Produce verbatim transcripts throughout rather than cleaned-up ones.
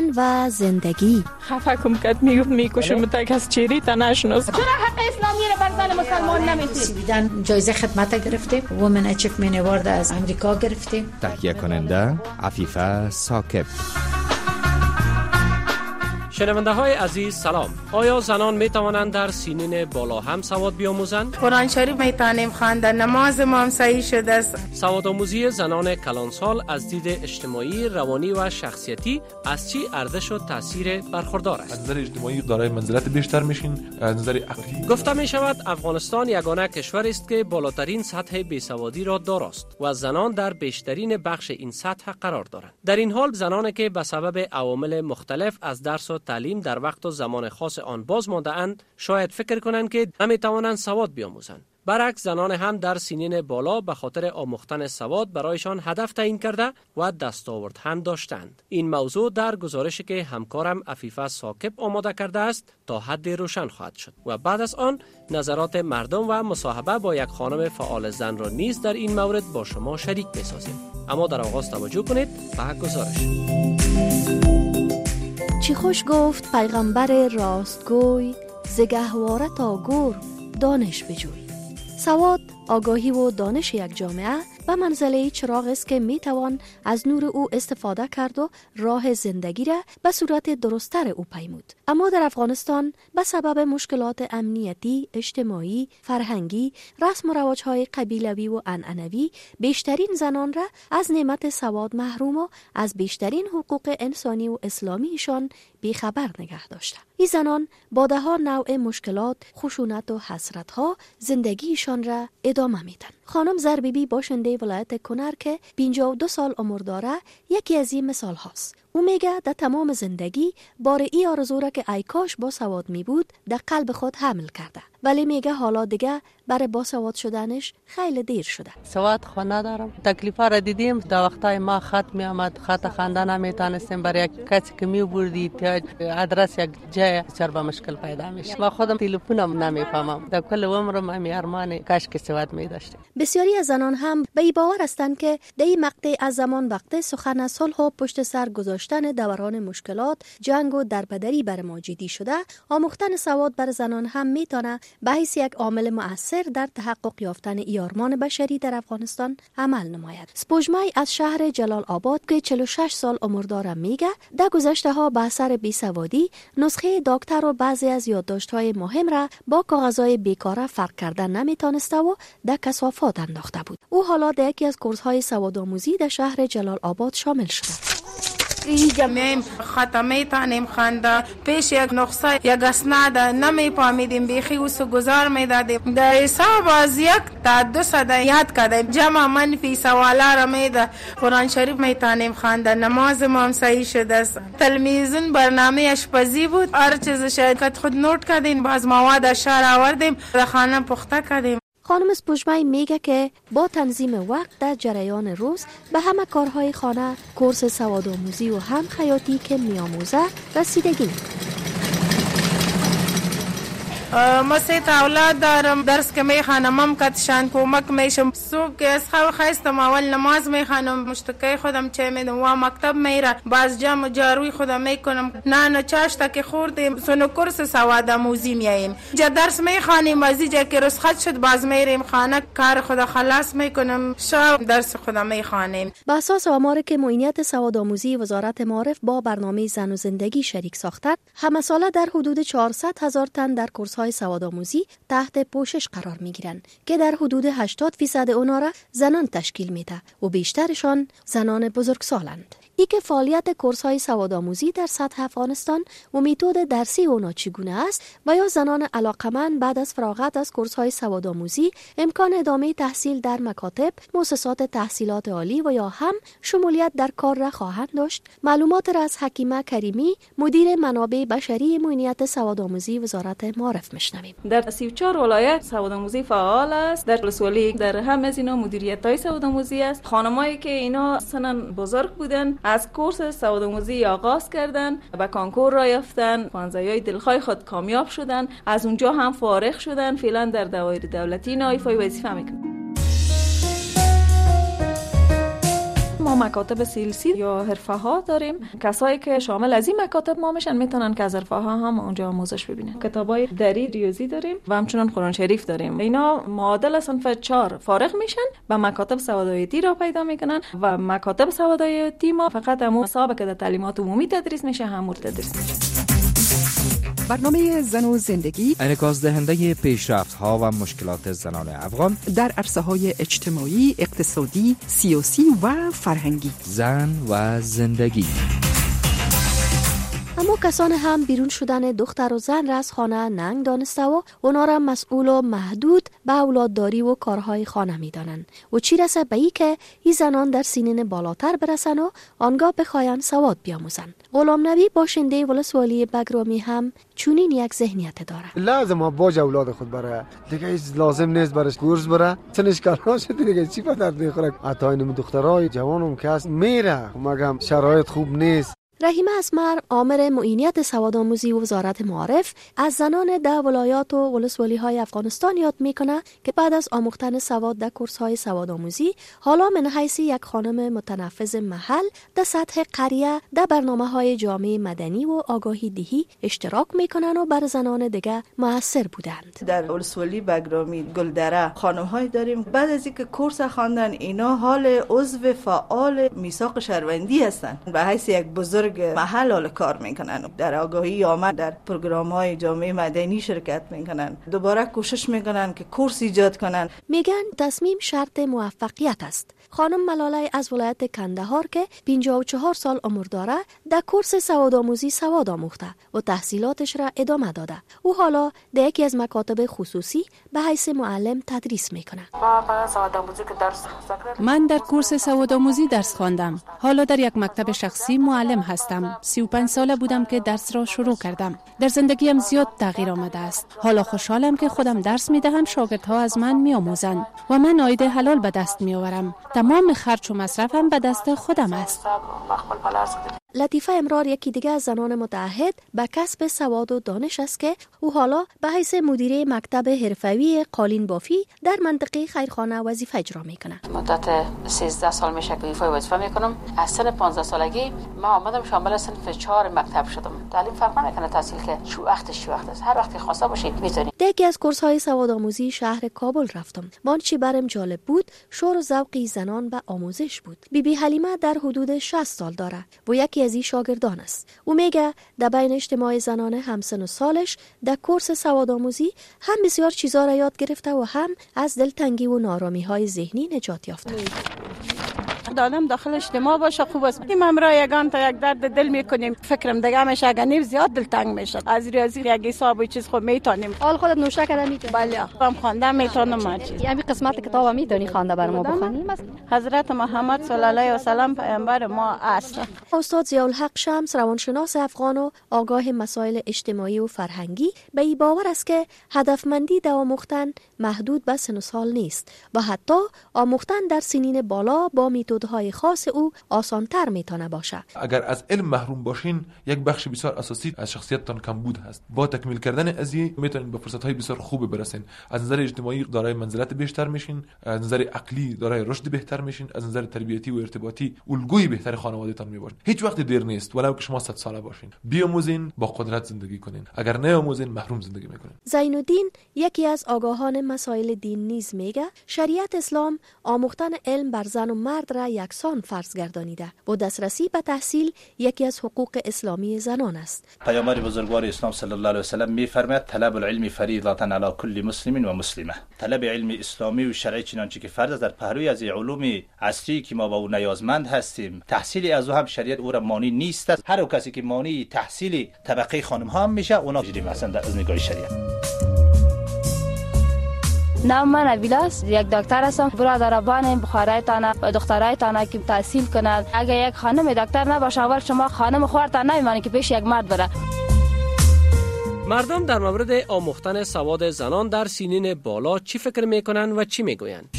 زنان و زندگی. خفه کم کد میگفت میکشم تا کس چیری تا نشناس. چرا حق اسلامی رو بر زن مسلمان نمیدید؟ سویدن جایزه خدمت گرفتیم، وومن اچیومنت اوارد از امریکا گرفتیم. تهیه کننده عفیفه ثاقب. شنونده های عزیز سلام. آیا زنان می توانند در سنین بالا هم سواد بیاموزند؟ قرآن شریف می توانیم خواندن، نماز ما هم صحیح شده است. سواد آموزی زنان کلانسال از دید اجتماعی، روانی و شخصیتی از چی ارزش و تاثیر برخوردار است؟ از نظر اجتماعی دارای منزلت بیشتر میشین، از نظر عقلی. گفته می شود افغانستان یگانه کشور است که بالاترین سطح بیسوادی را داراست و زنان در بیشترین بخش این سطح قرار دارند. در این حال زنانی که به سبب عوامل مختلف از درس و تعلیم در وقت و زمان خاص آن باز مانده اند شاید فکر کنند که نمی توانند سواد بیاموزند. برعکس زنان هم در سنین بالا به خاطر آموختن سواد برایشان هدف تعیین کرده و دستاورد هم داشتند. این موضوع در گزارشی که همکارم عفیفه ثاقب آماده کرده است تا حد روشن خواهد شد و بعد از آن نظرات مردم و مصاحبه با یک خانم فعال زن را نیز در این مورد با شما شریک می‌سازیم. اما در آغاز توجه کنید به گزارش. چی خوش گفت پیغمبر راستگوی، ز گهواره تا گور دانش بجوی. سواد، آگاهی و دانش یک جامعه و منزله چراغ است که می توان از نور او استفاده کرد و راه زندگی را به صورت درست‌تر او پیمود. اما در افغانستان به سبب مشکلات امنیتی، اجتماعی، فرهنگی، رسم و رواج‌های قبیلوی و عنعنوی بیشترین زنان را از نعمت سواد محروم و از بیشترین حقوق انسانی و اسلامیشان بیخبر نگه داشته. این زنان با ده ها نوع مشکلات، خشونت و حسرت‌ها زندگیشان را ادامه میدن. خانم زربیبی باشنده ولایت کنر که پنجاه و دو سال عمر داره یکی از این مثال هاست. او میگه در تمام زندگی بار ای آرزو را که ای کاش با سواد می بود در قلب خود حمل کرده، ولی میگه حالا دیگه برای با سواد شدنش خیلی دیر شده. سواد خو ندارم، تکلیفا را دیدیم. در وقتای ما خط می آمد، خط خوانده نمیتونستیم، برای یک کسی که می بردی آدرس یک جای بسیار با مشکل پیدا میشه. ما خودم تلفنم نمیفهمم. در کل عمرم همین ارمان کاش که سواد می داشتیم. بسیاری از زنان هم به این باور هستند که در این مقطع از زمان وقت سخن صلح و پشت سر گذاشتن دوران مشکلات، جنگ و دربدری بر ما جدی شده، آموختن سواد بر زنان هم میتونه به حیث یک عامل مؤثر در تحقق یافتن ای آرمان بشری در افغانستان عمل نماید. سپوجمای از شهر جلال آباد که چهل و شش سال عمر داره میگه در گذشته ها به اثر بیسوادی نسخه دکتر و بعضی از یادداشت‌های مهم را با کاغذهای بیکاره فرق کردن نمیتونسته و در کثافات انداخته بود. او حالا در یکی از کورس‌های سوادآموزی در شهر جلال آباد شامل شده. اینجا میم خطا میتونیم خونده، پیش یک نقصه یک اسناد نمیفهمیدیم، بیخی اوسو گذار میدادیم. در حساب از یک تا دو صده یاد کردیم، جمع منفی سوالا را میده. قرآن شریف میتونیم خونده، نماز ما هم صحیح شده است. تلویزیون برنامه اشپزی بود، هر چیز شاید خود نوت کردیم، باز مواد شهر آوردیم، در خانه پخته کردیم. خانم سپوجمای میگه که با تنظیم وقت در جریان روز به همه کارهای خانه، کورس سوادآموزی و هم خیاطی که میآموزه رسیدگی میکنه. ما سه تا اولاد دارم، درس که میخوانم هم کتشان کمک میشم. صبح که از خواب خواستم اول نماز میخوانم، مشتکای خودم چای میدم و مکتب میره، باز جمع جاروی خودم میکنم. نه نه چاشتا که خوردیم سونو کورس سوادآموزی میایم، جا درس میخوانیم، از اینجا که رخصت شد باز میریم خانه، کار خدا خلاص میکنم، شب درس خدا میخوانیم. با اساس آماری که معینیت سوادآموزی وزارت معارف با برنامه زن و زندگی شریک ساخته، همه ساله در حدود چهارصد هزار تن در کورس های سوادآموزی تحت پوشش قرار می گیرند که در حدود هشتاد فیصد اونا را زنان تشکیل میده و بیشترشان زنان بزرگسالند. ای که فعالیت کورس‌های سوادآموزی در سطح افغانستان و متد درسی اونا چگونه است و یا زنان علاقمند بعد از فراغت از کورس‌های سوادآموزی امکان ادامه تحصیل در مکاتب، مؤسسات تحصیلات عالی و یا هم شمولیت در کار را خواهند داشت. معلومات را از حکیمه کریمی، مدیر منابع بشری معینیت سوادآموزی وزارت معارف میشنویم. در سی و چهار ولایت سوادآموزی فعال است. در ولسوالی در هم از اینا مدیریت‌های سوادآموزی است. خانمایی که اینا سنن بزرگ بودن از کورس سوادآموزی آغاز کردن، به کانکور را یافتن، خوانزایی دلخواه خود کامیاب شدن، از اونجا هم فارغ شدن، فعلا در دوایر دولتی ایفای وظیفه میکنن. ما مکاتب سیلسی یا حرفه ها داریم. کسایی که شامل از این مکاتب ما میشن میتونن که از حرفه ها هم اونجا آموزش ببینن. کتابای دری ریاضی داریم و همچنان قرآن شریف داریم. اینا معادل صنف چهار فارغ میشن و مکاتب سوادایتی را پیدا میکنن و مکاتب سوادایتی ما فقط همون حساب که در تعلیمات عمومی تدریس میشه همون تدریس میشه. برنامه زن و زندگی انعکاس دهنده پیشرفت‌ها و مشکلات زنان افغان در عرصه‌های اجتماعی، اقتصادی، سیاسی و فرهنگی. زن و زندگی. اما کسان هم بیرون شدن دختر و زن را از خانه ننگ دانسته و اونا را مسئول و محدود به اولادداری و کارهای خانه می دانند و چی رسه به ای که این زنان در سنین بالاتر برسن و آنگاه بخواین سواد بیاموزن. غلام نبی باشنده ولسوالی بگرامی هم چونین یک ذهنیت داره. لازم باج اولاد خود بره دیگه، هیچ لازم نیست برش کورس بره، چنش کارا شده دیگه، چی به درد میخوره. حتی این دخترای جوانم کس میره مگم شرایط خوب نیست. رحیمه اسمر آمر معینیت سوادآموزی وزارت معارف از زنان ده ولایات و ولسوالی های افغانستان یاد میکنه که بعد از آموختن سواد در کورس های سوادآموزی حالا من حیث یک خانم متنفذ محل در سطح قریه در برنامه های جامعه مدنی و آگاهی دهی اشتراک میکنن و بر زنان دیگه موثر بودند. در ولسوالی بگرامی گلدره خانم های داریم بعد از اینکه کورس خواندن اینا حال عضو فعال میثاق شهروندی هستند، به حیث یک بزرگ محل حال کار میکنن، در آگاهی آمد در پروگرام های جامعه مدنی شرکت میکنن، دوباره کوشش میکنن که کورس ایجاد کنن. میگن تصمیم شرط موفقیت است. خانم ملاله از ولایت کندهار که پنجاه و چهار سال عمر داره در کورس سوادآموزی سواد آموخته و تحصیلاتش را ادامه داده. او حالا در یکی از مکاتب خصوصی به حیث معلم تدریس میکنه. من در کورس سوادآموزی درس خواندم. حالا در یک مکتب شخصی معلم هستم. سی و پنج ساله بودم که درس را شروع کردم. در زندگیم زیاد تغییر آمده است. حالا خوشحالم که خودم درس میدهم، شاگردها از من میآموزند و من عاید حلال به دست میآورم. تمام خرج و مصرفم به دست خودم است. لطیفه امرار یکی دیگه از زنان متعهد به کسب سواد و دانش است که او حالا به حیث مدیره مکتب حرفه‌ای قالین بافی در منطقه خیرخانه وظیفه اجرا میکنه. مدت سیزده سال میشه که ایفای وظیفه میکنم. از سن پانزده سالگی ما آمدم شامل صنف چهار مکتب شدم. تعلیم فرق نمیکنه تحصیل که چه وقتش چه وقت است، هر وقتی خواسته باشی میتونی. یکی از کورس های سوادآموزی شهر کابل رفتم. وان چی برم جالب بود، شور و ذوقی زنان و آموزش بود. بی بی حلیمه در حدود شصت سال داره و یکی از این شاگردان است. او میگه در بین اجتماع زنان همسن و سالش در کورس سوادآموزی هم بسیار چیزا را یاد گرفته و هم از دلتنگی و نارامی های ذهنی نجات یافته. آدم داخل اجتماع باشه خوب است. این امرا یگان تا یک درد دل میکنیم، فکرم دیگه میشه اگه نیو زیاد دلتنگ میشه. از ریاضی یک حساب و چیز خود میتونیم. حال خودت نوشته کرده میتونی؟ بله هم خوانده میتونم هر چیز. یعنی قسمت کتاب میتونی خوانده بر ما بخونی؟ حضرت محمد صلی الله علیه و سلم پیامبر ما است. استاد ضیاءالحق شمس روانشناس افغان و آگاه مسائل اجتماعی و فرهنگی به این باور است که هدفمندی در آموختن محدود به سن و سال نیست و حتی آموختن در سنین بالا با میتودهای خاص او آسانتر میتونه باشه. اگر از علم محروم باشین یک بخش بسیار اساسی از شخصیتتان کمبود هست. با تکمیل کردن از این میتونین به فرصت‌های بسیار خوب برسین. از نظر اجتماعی دارای منزلت بیشتر میشین، از نظر عقلی دارای رشد بهتر میشین، از نظر تربیتی و ارتباطی الگوی بهتر خانواده‌تان میباشین. هیچ وقت دیر نیست ولو که شما صد ساله باشین. بیاموزین، با قدرت زندگی کنین. اگر نیاموزین محروم زندگی میکنین. زینالدین یکی از آگاهان مسائل دین نیز میگه شریعت اسلام آموختن علم بر زن و مرد را یکسان فرض گردانیده و دسترسی به تحصیل یکی از حقوق اسلامی زنان است. پیامبر بزرگوار اسلام صلی الله علیه و سلم میفرماید طلب العلم فریضه علی کل مسلم و مسلمه. طلب علم اسلامی و شرعی چنانچه که فرض در پهلوی از علوم عصری که ما با او نیازمند هستیم، تحصیل از او هم شریعت او را مانع نیست. هر کسی که مانع تحصیل طبقه خانم ها هم میشه اونا جریم هستند از نگاه شریعت. نام من ابیلاس، یک دکتر هستم. برادران بخارایتان و دخترایتان که تحصیل کنند. اگر یک خانم دکتر نباشه اول شما خانم خورتان نمیمانه که پیش یک مرد بره. مردم در مورد آموختن سواد زنان در سنین بالا چی فکر میکنن و چی میگویند؟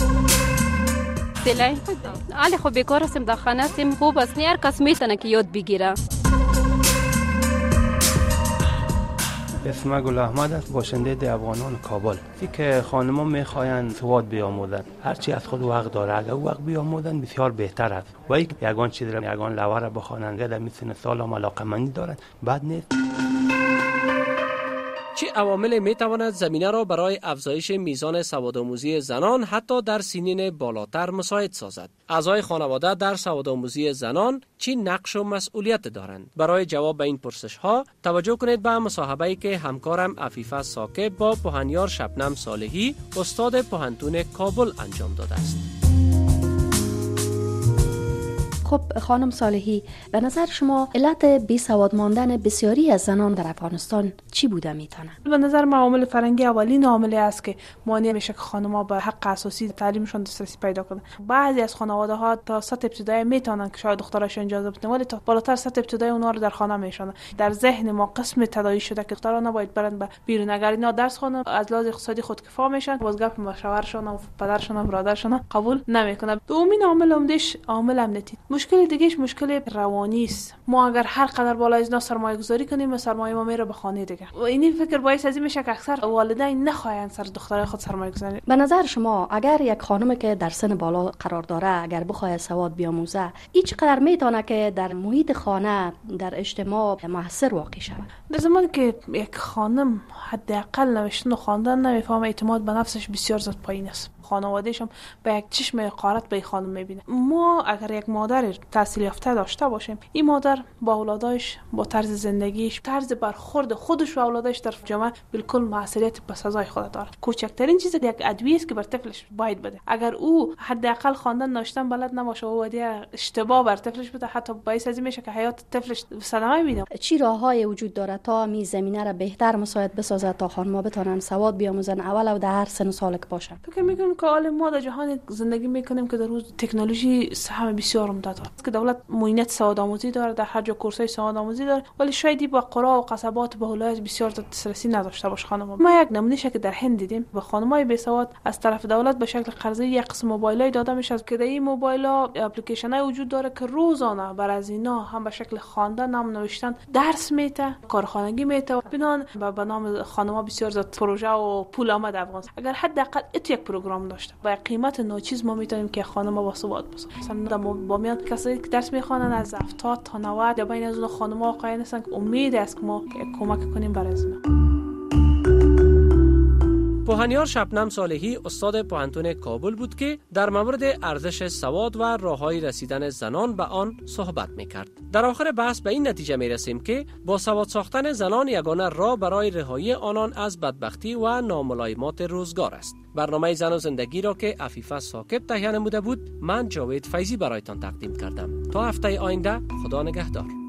دلای علی خو بیکار هستیم در خانه هستیم، خوب است هر کس میتونه که یاد بگیره. اسم گل احمد است، باشنده ده افغانان کابل. سی که خانم‌ها می‌خواهند سواد بیاموزند، هرچی از خود وقت داره، اگر وقت بیاموزند بسیار بهتر است. و یک یگان چیز را یگان لوا را بخوانند، در مثل سال هم علاقه‌مندی دارند، بد نیست. چه عوامل می تواند زمینه را برای افزایش میزان سوادآموزی زنان حتی در سنین بالاتر مساعد سازد؟ اعضای خانواده در سوادآموزی زنان چه نقش و مسئولیت دارند؟ برای جواب به این پرسش ها توجه کنید به مصاحبه‌ای که همکارم عفیفه ساکب با پوهنیار شبنم صالحی استاد پوهنتون کابل انجام داده است. خب خانم صالحی، به نظر شما علت بی سواد ماندن بسیاری از زنان در افغانستان چی بوده میتونه؟ به نظر من عامل فرنگی اولین عاملی است که مانع میشه که خانم‌ها به حق اساسی تعلیمشون دسترسی پیدا کنن. بعضی از خانواده ها تا سطح ابتدایی میتونن که شاید دختراشون اجازه بدن، ولی تا بالاتر سطح ابتدایی اونها رو در خانه میشونن. در ذهن ما قسم تداعی شده که دخترها نباید برن به بیرون، اگر اینا درس خوانن از لحاظ اقتصادی خودکفا میشن، باز گپ مشاورشون و پدرشون و برادرشون قبول نمیکنن. دومین عامل عمدهش عامل امنیتی. مشکل دیگهش مشکل روانی است. ما اگر هر قدر بالا از اینا سرمایه گذاری کنیم، سرمایه ما میره به خانه دیگه. و این فکر باعث از این میشه که اکثر والدین نخواهند سر دخترای خود سرمایه گذاری. به نظر شما اگر یک خانم که در سن بالا قرار داره اگر بخواد سواد بیاموزه، هیچ قدر میتونه که در محیط خانه در اجتماع موثر واقع شود؟ در زمانی که یک خانم حداقل نوشتن و خواندن نمیفهمه، اعتماد به نفسش بسیار زیاد پایین است. خانواده‌اش هم به یک چشم حقارت به خانم میبینه. ما اگر یک مادر تحصیل یافته داشته باشیم، این مادر با اولادش، با طرز زندگیش، طرز برخورد خودش و اولادش در جامعه بالکل مسئولیت به سزای خود داره. کوچکترین چیز یک ادویه است که بر طفلش باید بده. اگر او حداقل خواندن نوشتن بلد نباشه و ودیه اشتباه بر طفلش بده، حتی باعث از این میشه که حیات طفلش صدمه ببینه. چی راههای وجود داره تا می زمینه را بهتر مساعد بسازد تا خانم‌ها بتونن سواد بیاموزن اول و در هر سن و سال که باشن؟ فکر میکنم که حال ما در جهان زندگی میکنیم که در روز تکنولوژی سهم بسیار عمده داره که دولت معینت سوادآموزی داره، در هر جا کورسای سوادآموزی داره، ولی شاید با قرا و قصبات به ولایت بسیار دسترسی نداشته باشه خانم‌ها. ما یک نمونهش که در هند دیدیم، به خانم‌های بی سواد از طرف دولت به شکل قرضه یک قسم موبایلای داده میشه که در این موبایل‌ها اپلیکیشن‌های وجود داره که روزانه بر از اینا هم به شکل خواندن هم نوشتن درس میته، کارخانگی میته. بنان به نام خانم‌ها بسیار زیاد پروژه و پول آمد افغان. اگر حداقل یک پروگرام داشته با قیمت ناچیز، ما میتونیم که خانم‌ها با ثبات باشن. مثلا با میان کسایی که درس میخوانن از هفتاد تا نود یا بین از اون خانم‌ها واقعا هستن که امید است که ما کمک کنیم برای اینا. پوهنیار شبنم صالحی استاد پوهنتون کابل بود که در مورد ارزش سواد و راههای رسیدن زنان به آن صحبت میکرد. در آخر بحث به این نتیجه میرسیم که با سواد ساختن زنان یگانه راه برای رهایی آنان از بدبختی و ناملایمات روزگار است. برنامه زن و زندگی را که عفیفه ساکب تهیه نموده بود، من جاوید فیضی برایتان تقدیم کردم. تا هفته آینده، خدا نگهدار.